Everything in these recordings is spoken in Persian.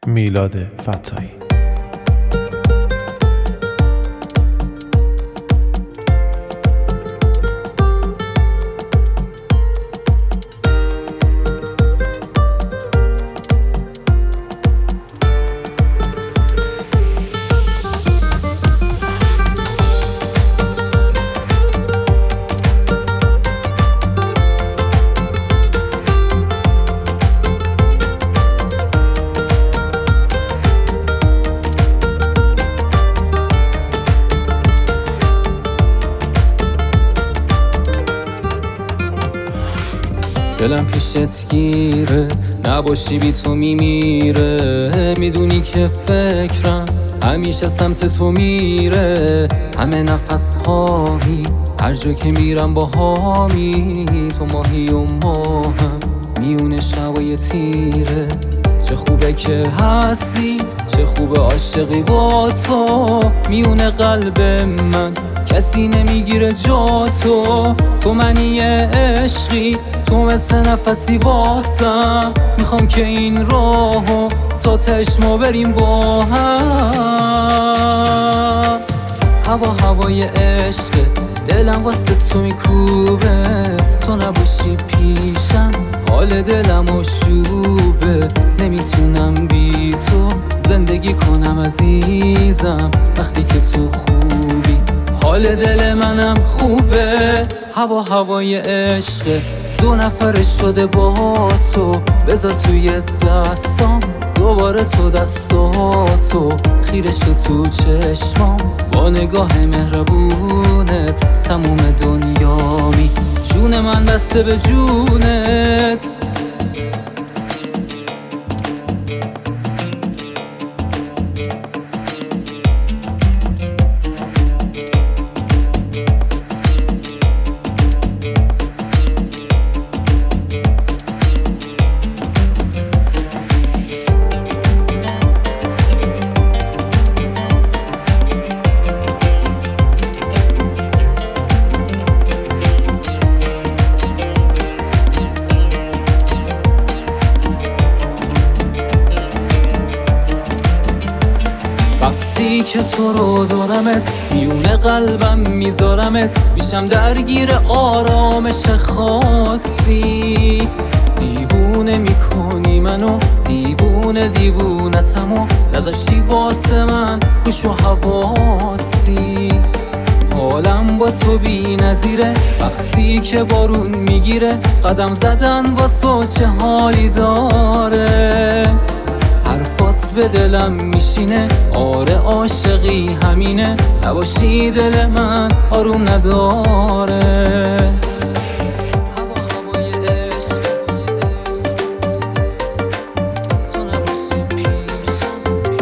میلاد فتایی. دلم پیشت گیره، نباشی بی تو میمیره. میدونی که فکرم همیشه سمت تو میره. همه نفس هامی، هر جا که میرم با هامی. تو ماهی و ماهم میونه شبای تیره. چه خوبه که هستی، چه خوبه عاشقی با تو. میونه قلب من کسی نمیگیره جا تو. تو منی عشقی، تو مثل نفسی واسم. میخوام که این راهو تا تهش ما بریم با هم. هوای عشقه، دلم واسه تو میکوبه. تو نباشی پیشم حال دلم آشوبه. نمیتونم بی تو زندگی کنم عزیزم. وقتی که تو خوبی حال دل منم خوبه. هوای عشقه، دو نفره شده با تو. بذار توی دستام دوباره تو دستاتو. خیره شد تو چشمام با نگاه مهربونت. تموم دنیامی، جون من بسته به جونت. وقتی که تو رو دارمت، میونه قلبم میذارمت. میشم درگیر آرامش خاصی. دیوونه میکنی منو، دیوونتمو. نذاشتی واسه من هوش و حواسی. حالم با تو بی نظیره، وقتی که بارون میگیره. قدم زدن با تو چه حالی داره. حرفات به دلم میشینه، آره عاشقی همینه. نباشی دل من آروم نداره. هوای عشق، تو نباشی پیشم.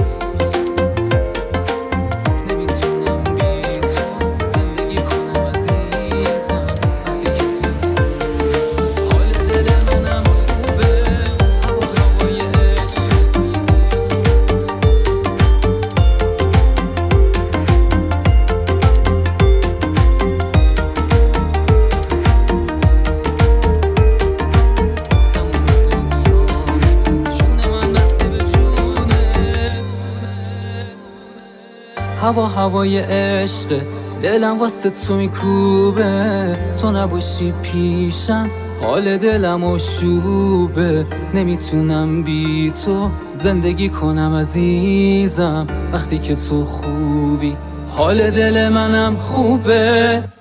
نمیتونم بی تو زندگی کنم عزیزم. وقتی که تو حال دل منم خوبه. هوای عشق، هوای عشق، دلم واسه تو میکوبه. تو نباشی پیشم حال دلم آشوبه. نمیتونم بی تو زندگی کنم عزیزم. وقتی که تو خوبی حال دل منم خوبه.